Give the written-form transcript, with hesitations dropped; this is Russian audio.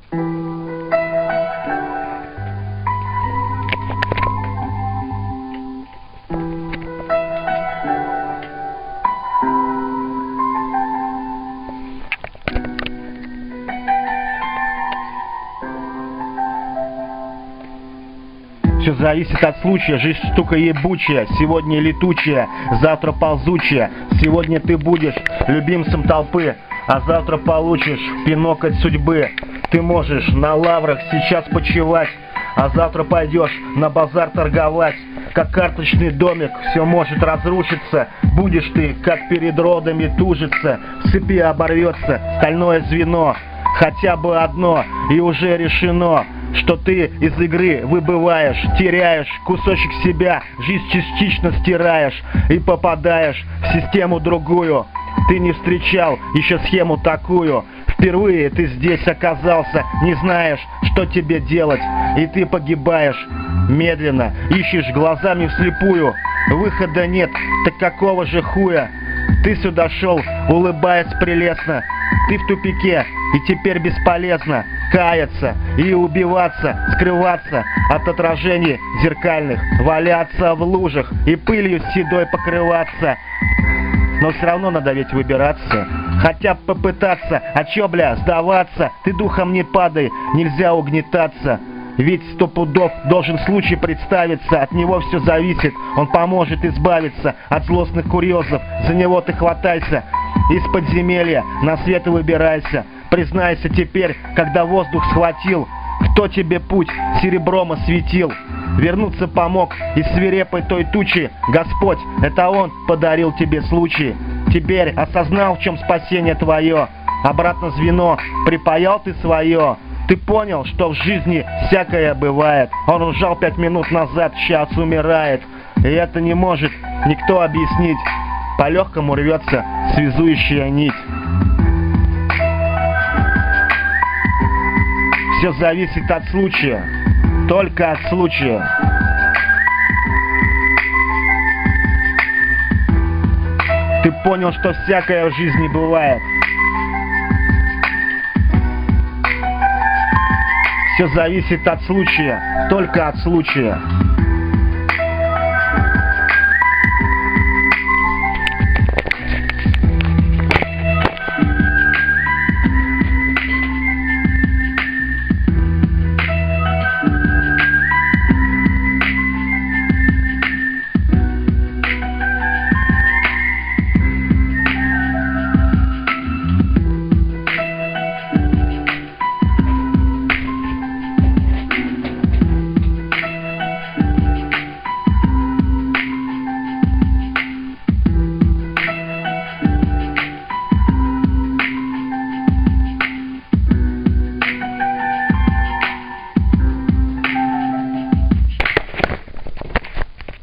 Все зависит от случая, жизнь штука ебучая, сегодня летучая, завтра ползучая. Сегодня ты будешь любимцем толпы, а завтра получишь пинок от судьбы. Ты можешь на лаврах сейчас почивать, а завтра пойдешь на базар торговать. Как карточный домик, все может разрушиться. Будешь ты, как перед родами, тужиться. В цепи оборвется стальное звено, хотя бы одно, и уже решено, что ты из игры выбываешь, теряешь кусочек себя, жизнь частично стираешь и попадаешь в систему другую. Ты не встречал еще схему такую. Впервые ты здесь оказался, не знаешь, что тебе делать, и ты погибаешь медленно, ищешь глазами вслепую. Выхода нет, так какого же хуя? Ты сюда шел, улыбаясь прелестно. Ты в тупике, и теперь бесполезно каяться и убиваться, скрываться от отражений зеркальных, валяться в лужах и пылью седой покрываться. Но все равно надо ведь выбираться, хотя бы попытаться. А чё, бля, сдаваться? Ты духом не падай, нельзя угнетаться. Ведь 100 пудов должен случай представиться, от него все зависит, он поможет избавиться от злостных курьезов. За него ты хватайся, из подземелья на свет выбирайся. Признайся теперь, когда воздух схватил, кто тебе путь серебром осветил. Вернуться помог из свирепой той тучи Господь, это Он подарил тебе случай. Теперь осознал, в чем спасение твое, обратно звено припаял ты свое. Ты понял, что в жизни всякое бывает. Он ужал 5 минут назад, сейчас умирает. И это не может никто объяснить. По-легкому рвется связующая нить. Все зависит от случая, только от случая. Ты понял, что всякое в жизни бывает. Все зависит от случая, только от случая.